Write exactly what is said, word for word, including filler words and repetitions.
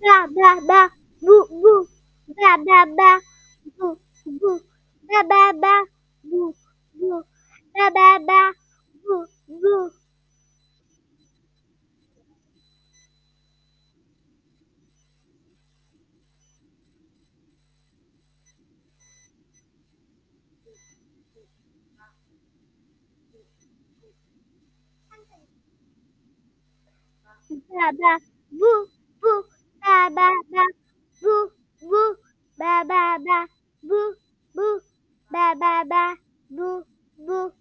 Ba ba ba. Boo boo. Ba ba ba. Boo boo. Ba ba ba. Boo boo. Ba ba ba. Boo boo. Ba ba. Boo boo. Ba ba ba. Boo boo. Ba ba ba. Boo boo. Ba ba ba. Boo boo.